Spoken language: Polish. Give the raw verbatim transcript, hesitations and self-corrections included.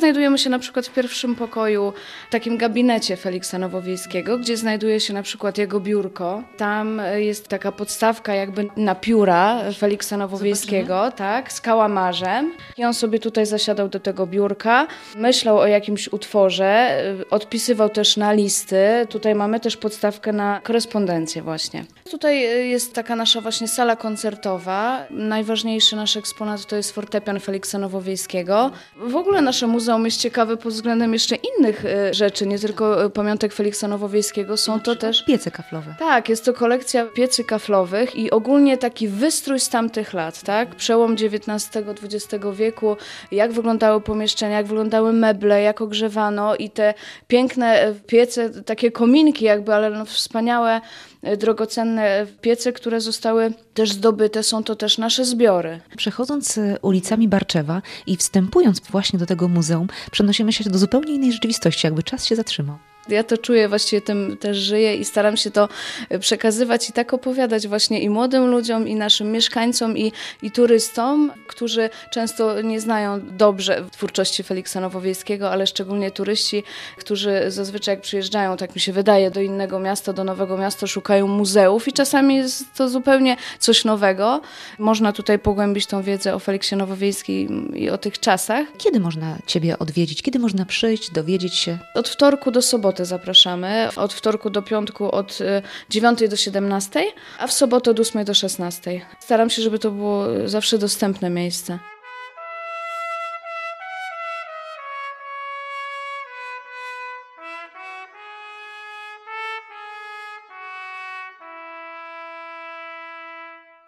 znajdujemy się na przykład w pierwszym pokoju, w takim gabinecie Feliksa Nowowiejskiego, gdzie znajduje się na przykład jego biurko. Tam jest taka podstawka jakby na pióra Feliksa Nowowiejskiego, Zobaczymy. tak, z kałamarzem. I on sobie tutaj zasiadał do tego biurka, myślał o jakimś utworze, odpisywał też na listy. Tutaj mamy też podstawkę na korespondencję właśnie. Tutaj jest taka nasza właśnie sala koncertowa. Najważniejszy nasz eksponat to jest fortepian Feliksa Nowowiejskiego. W ogóle nasze muzeum jest ciekawe pod względem jeszcze innych rzeczy, nie tylko pamiątek Feliksa Nowowiejskiego. Są to też piece kaflowe. Tak, jest to kolekcja piecy kaflowych i ogólnie taki wystrój z tamtych lat, tak? Przełom dziewiętnastego dwudziestego wieku, jak wyglądały pomieszczenia, jak wyglądały meble, jak ogrzewano i te piękne piece, takie kominki jakby, ale no wspaniałe, drogocenne piece, które zostały też zdobyte, są to też nasze zbiory. Przechodząc ulicami Barczewa i wstępując właśnie do tego muzeum, przenosimy się do zupełnie innej rzeczywistości, jakby czas się zatrzymał. Ja to czuję, właściwie tym też żyję i staram się to przekazywać i tak opowiadać właśnie i młodym ludziom, i naszym mieszkańcom, i, i turystom, którzy często nie znają dobrze twórczości Feliksa Nowowiejskiego, ale szczególnie turyści, którzy zazwyczaj jak przyjeżdżają, tak mi się wydaje, do innego miasta, do nowego miasta, szukają muzeów i czasami jest to zupełnie coś nowego. Można tutaj pogłębić tą wiedzę o Feliksie Nowowiejskim i o tych czasach. Kiedy można Ciebie odwiedzić? Kiedy można przyjść, dowiedzieć się? Od wtorku do soboty zapraszamy, od wtorku do piątku od dziewiątej do siedemnastej, a w sobotę od ósmej do szesnastej. Staram się, żeby to było zawsze dostępne miejsce.